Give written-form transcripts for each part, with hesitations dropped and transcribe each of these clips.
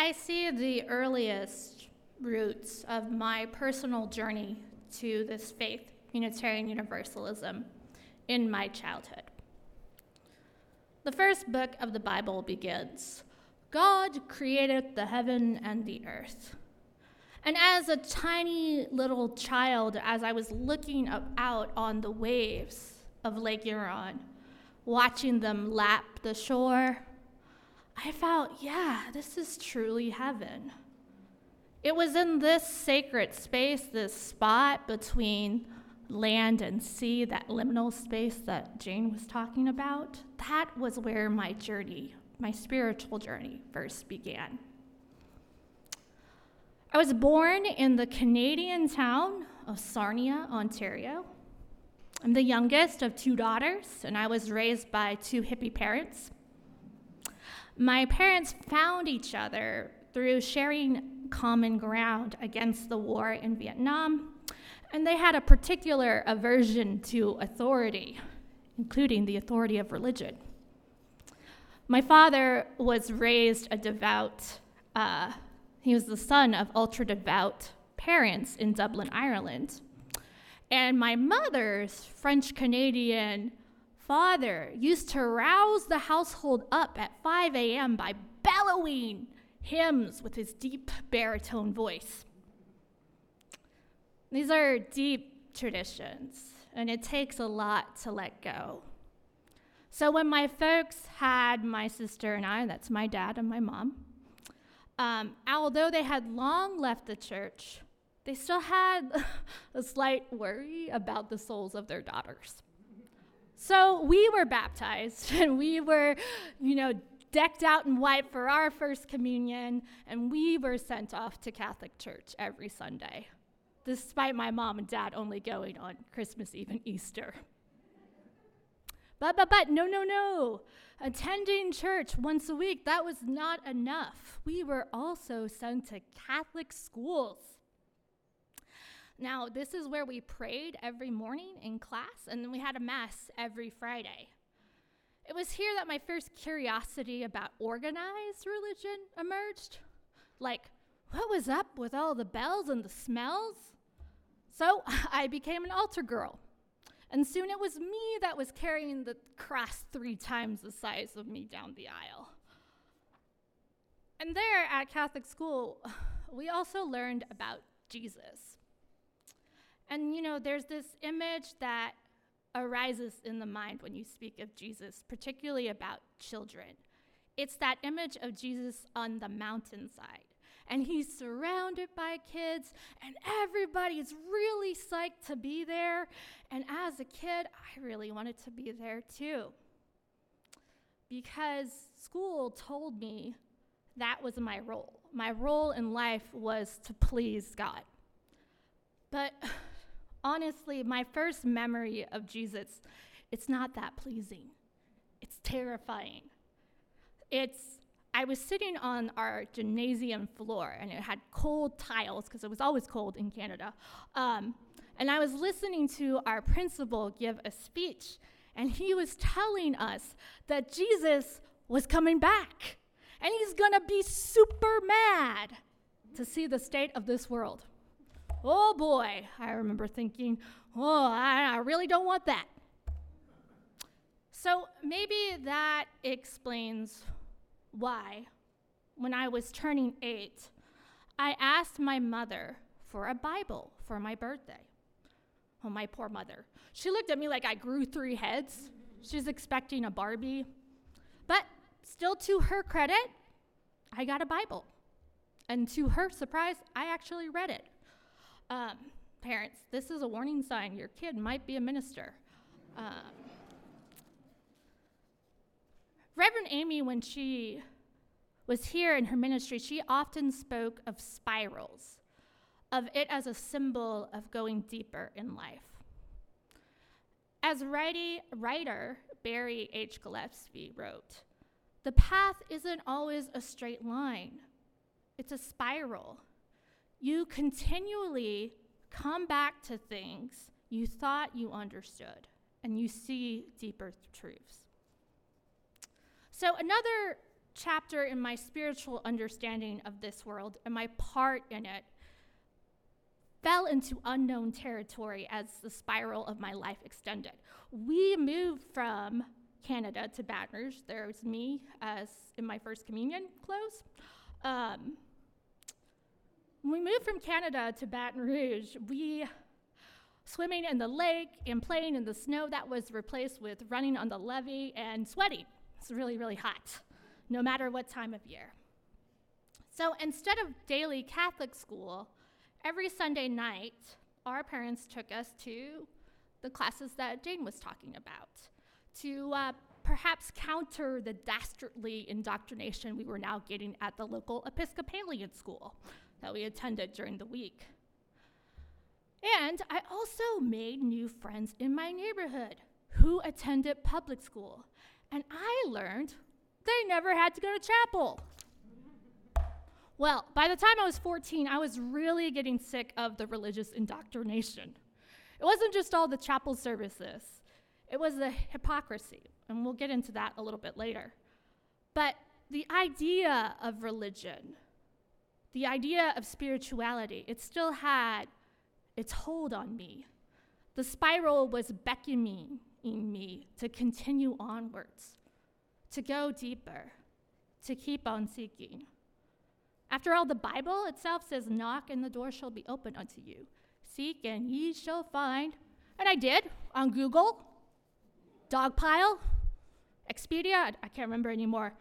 I see the earliest roots of my personal journey to this faith, Unitarian Universalism, in my childhood. The first book of the Bible begins, God created the heaven and the earth. And as a tiny little child, as I was looking out on the waves of Lake Huron, watching them lap the shore, I felt, yeah, this is truly heaven. It was in this sacred space, this spot between land and sea, that liminal space that Jane was talking about, that was where my journey, my spiritual journey, first began. I was born in the Canadian town of Sarnia, Ontario. I'm the youngest of two daughters, and I was raised by two hippie parents. My parents found each other through sharing common ground against the war in Vietnam, and they had a particular aversion to authority, including the authority of religion. My father was raised a devout, he was the son of ultra-devout parents in Dublin, Ireland. And my mother's French-Canadian father used to rouse the household up at 5 a.m. by bellowing hymns with his deep baritone voice. These are deep traditions, and it takes a lot to let go. So when my folks had my sister and I, that's my dad and my mom, although they had long left the church, they still had a slight worry about the souls of their daughters. So we were baptized, and we were, decked out in white for our first communion, and we were sent off to Catholic church every Sunday, despite my mom and dad only going on Christmas Eve and Easter. But, no. Attending church once a week, that was not enough. We were also sent to Catholic schools. Now, this is where we prayed every morning in class, and then we had a mass every Friday. It was here that my first curiosity about organized religion emerged. Like, what was up with all the bells and the smells? So I became an altar girl. And soon it was me that was carrying the cross 3 times the size of me down the aisle. And there at Catholic school, we also learned about Jesus. And there's this image that arises in the mind when you speak of Jesus, particularly about children. It's that image of Jesus on the mountainside. And he's surrounded by kids, and everybody's really psyched to be there. And as a kid, I really wanted to be there too. Because school told me that was my role. My role in life was to please God. But honestly, my first memory of Jesus, it's not that pleasing. It's terrifying. I was sitting on our gymnasium floor, and it had cold tiles, because it was always cold in Canada. And I was listening to our principal give a speech, and he was telling us that Jesus was coming back, and he's going to be super mad to see the state of this world. Oh boy, I remember thinking, I really don't want that. So maybe that explains why, when I was turning 8, I asked my mother for a Bible for my birthday. Oh, my poor mother. She looked at me like I grew 3 heads. She's expecting a Barbie. But still, to her credit, I got a Bible. And to her surprise, I actually read it. Parents, this is a warning sign. Your kid might be a minister. Reverend Amy, when she was here in her ministry, she often spoke of spirals, of it as a symbol of going deeper in life. As writer Barry H. Gillespie wrote, the path isn't always a straight line. It's a spiral. You continually come back to things you thought you understood, and you see deeper truths. So another chapter in my spiritual understanding of this world and my part in it fell into unknown territory as the spiral of my life extended. We moved from Canada to Baton Rouge. There's me as in my first communion clothes. When we moved from Canada to Baton Rouge, we swimming in the lake and playing in the snow that was replaced with running on the levee and sweating. It's really, really hot, no matter what time of year. So instead of daily Catholic school, every Sunday night, our parents took us to the classes that Jane was talking about, to perhaps counter the dastardly indoctrination we were now getting at the local Episcopalian school that we attended during the week. And I also made new friends in my neighborhood who attended public school, and I learned they never had to go to chapel. Well, by the time I was 14, I was really getting sick of the religious indoctrination. It wasn't just all the chapel services. It was the hypocrisy, and we'll get into that a little bit later. But the idea of religion, the idea of spirituality, it still had its hold on me. The spiral was beckoning me to continue onwards, to go deeper, to keep on seeking. After all, the Bible itself says, "Knock and the door shall be opened unto you. Seek and ye shall find." And I did on Google, Dogpile, Expedia, I can't remember anymore.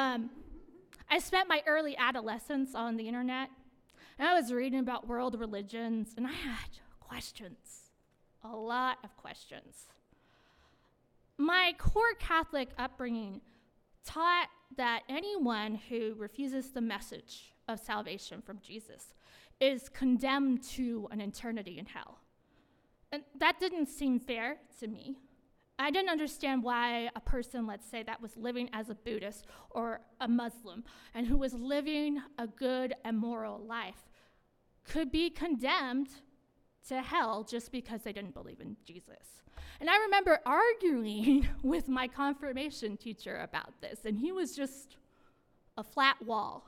I spent my early adolescence on the internet, and I was reading about world religions, and I had questions, a lot of questions. My core Catholic upbringing taught that anyone who refuses the message of salvation from Jesus is condemned to an eternity in hell. And that didn't seem fair to me. I didn't understand why a person, let's say, that was living as a Buddhist or a Muslim and who was living a good and moral life could be condemned to hell just because they didn't believe in Jesus. And I remember arguing with my confirmation teacher about this, and he was just a flat wall.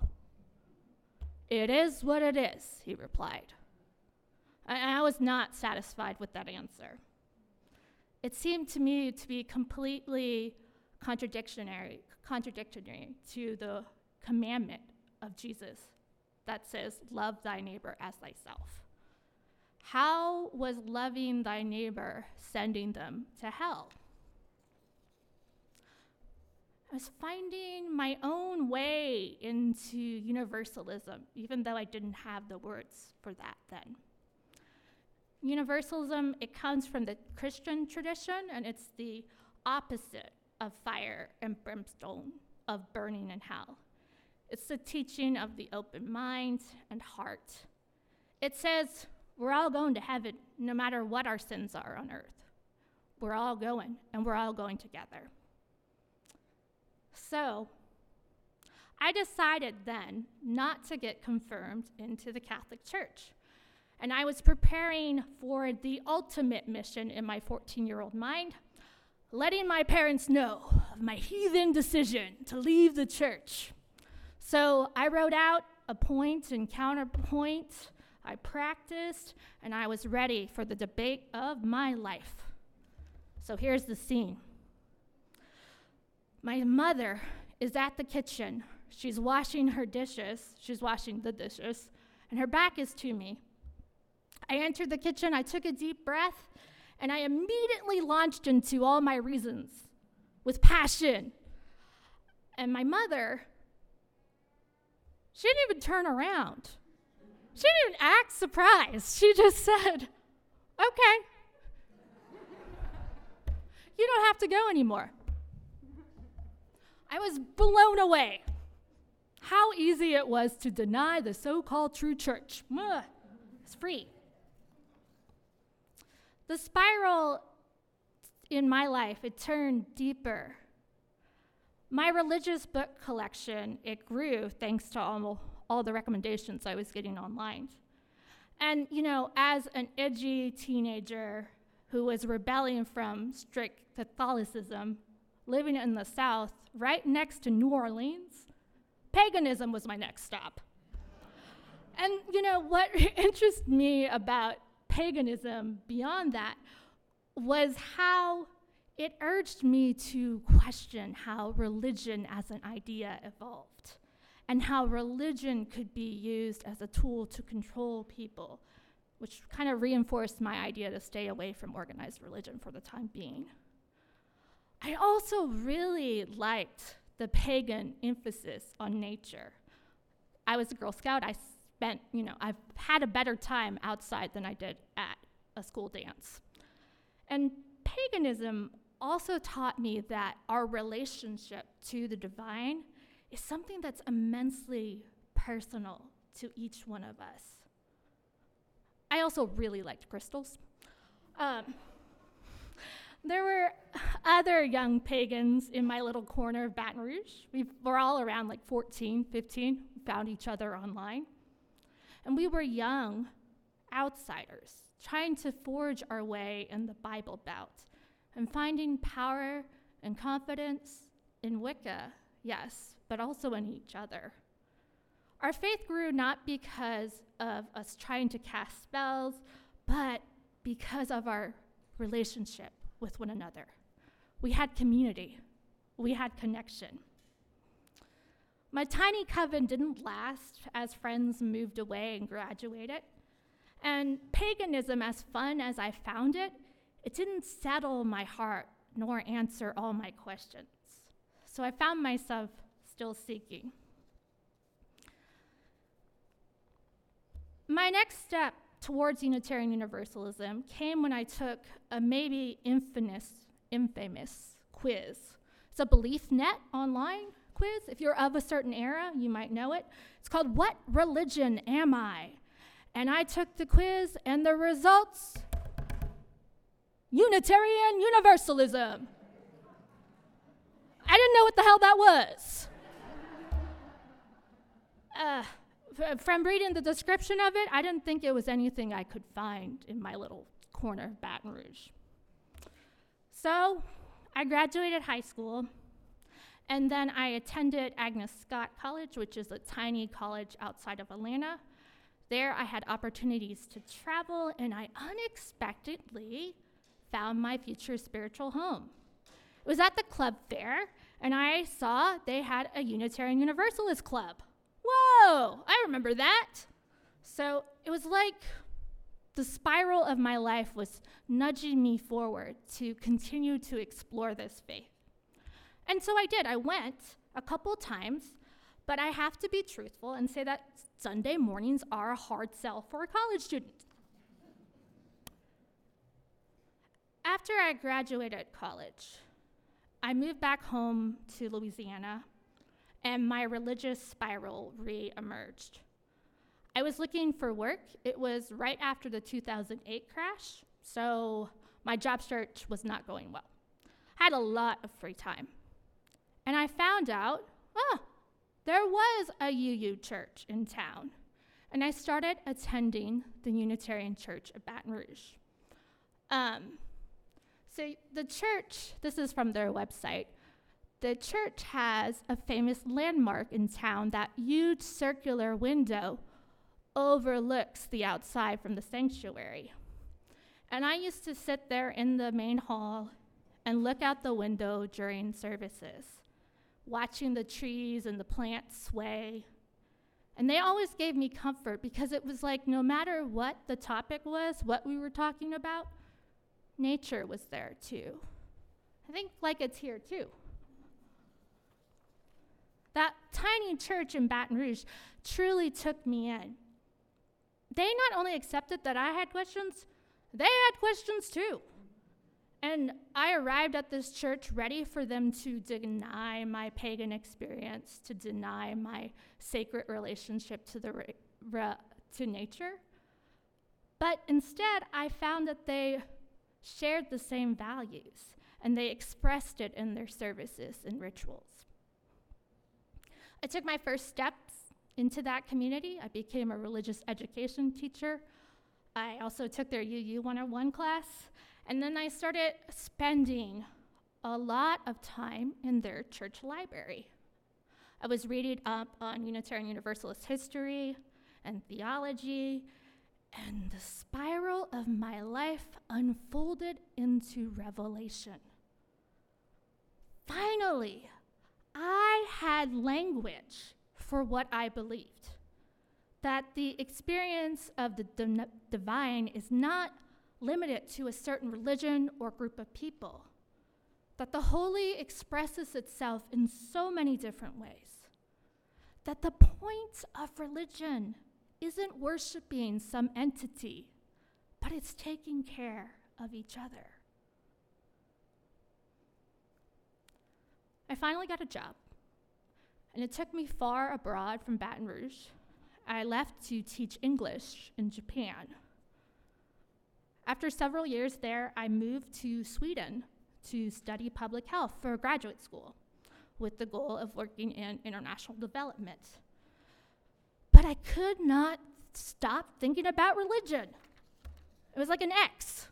"It is what it is," he replied. And I was not satisfied with that answer. It seemed to me to be completely contradictory to the commandment of Jesus that says, "Love thy neighbor as thyself." How was loving thy neighbor sending them to hell? I was finding my own way into universalism, even though I didn't have the words for that then. Universalism, it comes from the Christian tradition, and it's the opposite of fire and brimstone, of burning in hell. It's the teaching of the open mind and heart. It says we're all going to heaven no matter what our sins are on earth. We're all going, and we're all going together. So I decided then not to get confirmed into the Catholic Church. And I was preparing for the ultimate mission in my 14-year-old mind, letting my parents know of my heathen decision to leave the church. So I wrote out a point and counterpoint. I practiced, and I was ready for the debate of my life. So here's the scene. My mother is at the kitchen. She's washing the dishes, and her back is to me. I entered the kitchen, I took a deep breath, and I immediately launched into all my reasons with passion. And my mother, she didn't even turn around. She didn't even act surprised. She just said, "Okay. You don't have to go anymore." I was blown away. How easy it was to deny the so-called true church. It's free. The spiral in my life, it turned deeper. My religious book collection, it grew thanks to all the recommendations I was getting online. And, as an edgy teenager who was rebelling from strict Catholicism, living in the South, right next to New Orleans, paganism was my next stop. And what interests me about paganism beyond that was how it urged me to question how religion as an idea evolved and how religion could be used as a tool to control people, which kind of reinforced my idea to stay away from organized religion for the time being. I also really liked the pagan emphasis on nature. I was a Girl Scout. I've had a better time outside than I did at a school dance. And paganism also taught me that our relationship to the divine is something that's immensely personal to each one of us. I also really liked crystals. There were other young pagans in my little corner of Baton Rouge. We were all around like 14, 15, found each other online. And we were young outsiders, trying to forge our way in the Bible Belt and finding power and confidence in Wicca, yes, but also in each other. Our faith grew not because of us trying to cast spells, but because of our relationship with one another. We had community. We had connection. My tiny coven didn't last as friends moved away and graduated. And paganism, as fun as I found it, it didn't settle my heart nor answer all my questions. So I found myself still seeking. My next step towards Unitarian Universalism came when I took a maybe infamous quiz. It's a BeliefNet online quiz. If you're of a certain era, you might know it. It's called What Religion Am I? And I took the quiz, and the results, Unitarian Universalism. I didn't know what the hell that was. From reading the description of it, I didn't think it was anything I could find in my little corner of Baton Rouge. So I graduated high school, and then I attended Agnes Scott College, which is a tiny college outside of Atlanta. There I had opportunities to travel, and I unexpectedly found my future spiritual home. It was at the club fair, and I saw they had a Unitarian Universalist club. Whoa, I remember that. So it was like the spiral of my life was nudging me forward to continue to explore this faith. And so I did. I went a couple times, but I have to be truthful and say that Sunday mornings are a hard sell for a college student. After I graduated college, I moved back home to Louisiana, and my religious spiral re-emerged. I was looking for work. It was right after the 2008 crash, so my job search was not going well. I had a lot of free time. And I found out, there was a UU church in town. And I started attending the Unitarian Church of Baton Rouge. So the church, this is from their website, the church has a famous landmark in town. That huge circular window overlooks the outside from the sanctuary. And I used to sit there in the main hall and look out the window during services, watching the trees and the plants sway. And they always gave me comfort because it was like no matter what the topic was, what we were talking about, nature was there too. I think like it's here too. That tiny church in Baton Rouge truly took me in. They not only accepted that I had questions, they had questions too. And I arrived at this church ready for them to deny my pagan experience, to deny my sacred relationship to nature. But instead, I found that they shared the same values, and they expressed it in their services and rituals. I took my first steps into that community. I became a religious education teacher. I also took their UU 101 class, and then I started spending a lot of time in their church library. I was reading up on Unitarian Universalist history and theology, and the spiral of my life unfolded into revelation. Finally, I had language for what I believed, that the experience of the divine is not limited to a certain religion or group of people, that the holy expresses itself in so many different ways, that the point of religion isn't worshiping some entity, but it's taking care of each other. I finally got a job, and it took me far abroad from Baton Rouge. I left to teach English in Japan. After several years there, I moved to Sweden to study public health for graduate school with the goal of working in international development. But I could not stop thinking about religion. It was like an X.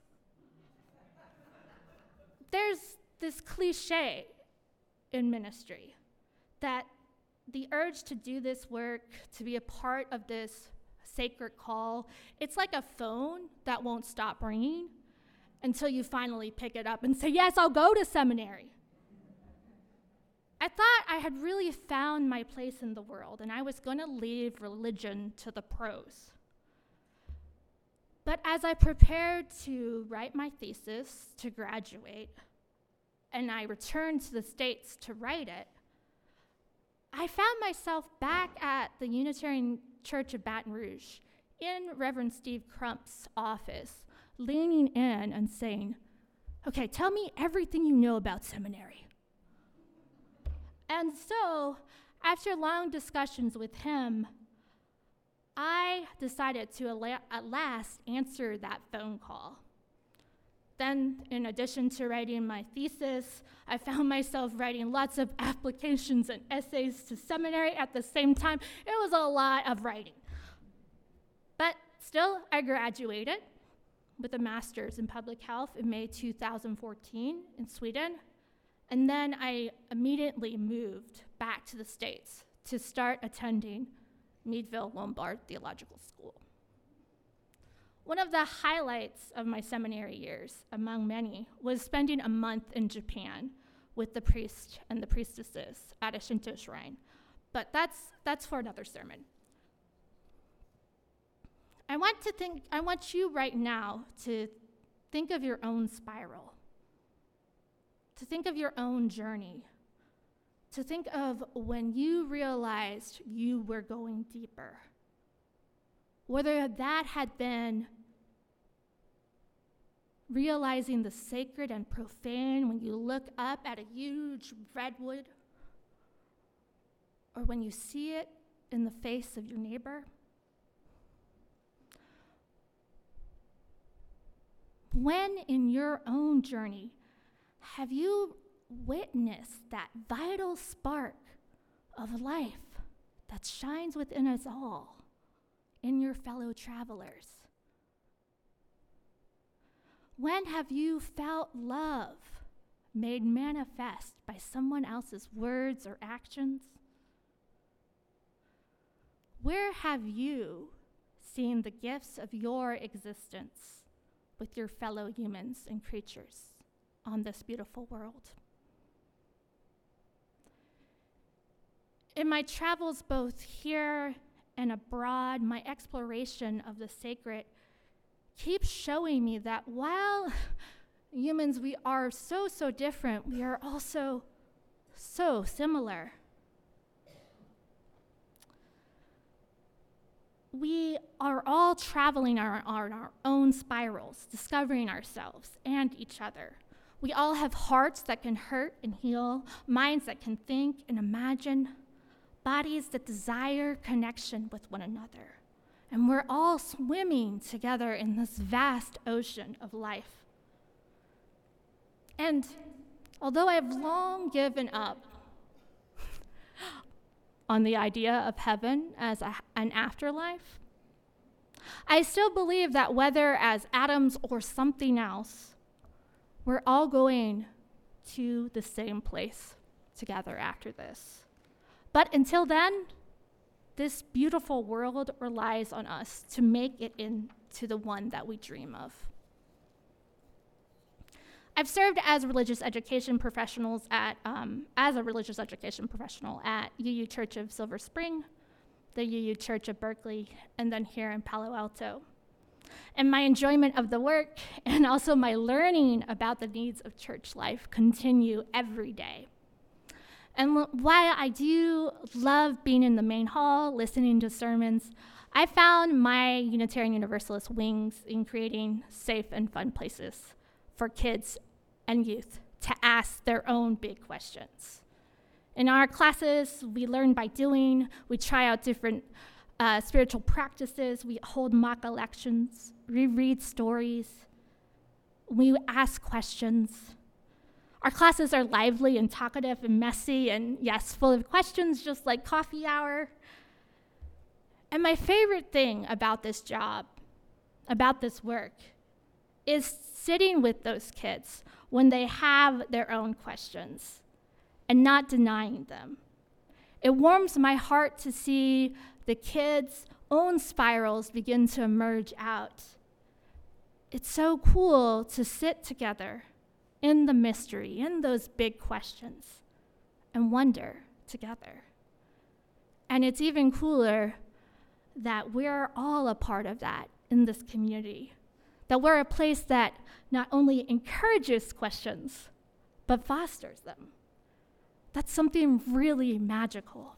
There's this cliche in ministry that the urge to do this work, to be a part of this sacred call, it's like a phone that won't stop ringing until you finally pick it up and say, yes, I'll go to seminary. I thought I had really found my place in the world, and I was going to leave religion to the pros. But as I prepared to write my thesis to graduate, and I returned to the States to write it, I found myself back at the Unitarian Church of Baton Rouge in Reverend Steve Crump's office, leaning in and saying, okay, tell me everything you know about seminary. And so, after long discussions with him, I decided to at last answer that phone call. Then, in addition to writing my thesis, I found myself writing lots of applications and essays to seminary at the same time. It was a lot of writing. But still, I graduated with a master's in public health in May 2014 in Sweden. And then I immediately moved back to the States to start attending Meadville Lombard Theological School. One of the highlights of my seminary years, among many, was spending a month in Japan with the priest and the priestesses at a Shinto shrine. But that's for another sermon. I want you right now to think of your own spiral, to think of your own journey, to think of when you realized you were going deeper. Whether that had been realizing the sacred and profane when you look up at a huge redwood, or when you see it in the face of your neighbor. When in your own journey have you witnessed that vital spark of life that shines within us all in your fellow travelers? When have you felt love made manifest by someone else's words or actions? Where have you seen the gifts of your existence with your fellow humans and creatures on this beautiful world? In my travels both here and abroad, my exploration of the sacred keeps showing me that while humans, we are so different, we are also so similar. We are all traveling on our own spirals, discovering ourselves and each other. We all have hearts that can hurt and heal, minds that can think and imagine, bodies that desire connection with one another. And we're all swimming together in this vast ocean of life. And although I've long given up on the idea of heaven as an afterlife, I still believe that whether as atoms or something else, we're all going to the same place together after this. But until then, this beautiful world relies on us to make it into the one that we dream of. I've served as a religious education professional at UU Church of Silver Spring, the UU Church of Berkeley, and then here in Palo Alto. And my enjoyment of the work and also my learning about the needs of church life continue every day. And while I do love being in the main hall, listening to sermons, I found my Unitarian Universalist wings in creating safe and fun places for kids and youth to ask their own big questions. In our classes, we learn by doing, we try out different spiritual practices, we hold mock elections, we read stories, we ask questions. Our classes are lively and talkative and messy and, yes, full of questions, just like coffee hour. And my favorite thing about this job, about this work, is sitting with those kids when they have their own questions and not denying them. It warms my heart to see the kids' own spirals begin to emerge out. It's so cool to sit together in the mystery, in those big questions, and wonder together. And it's even cooler that we're all a part of that in this community, that we're a place that not only encourages questions, but fosters them. That's something really magical.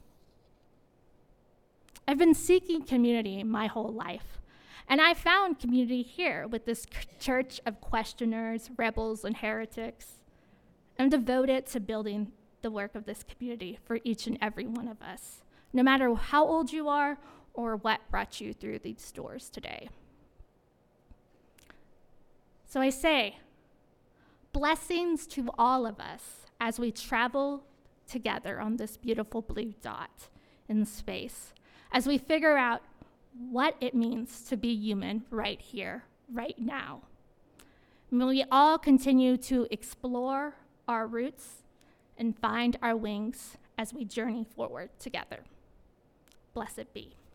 I've been seeking community my whole life, and I found community here with this church of questioners, rebels, and heretics. I'm devoted to building the work of this community for each and every one of us, no matter how old you are or what brought you through these doors today. So I say, blessings to all of us as we travel together on this beautiful blue dot in space, as we figure out what it means to be human right here, right now. May we all continue to explore our roots and find our wings as we journey forward together. Blessed be.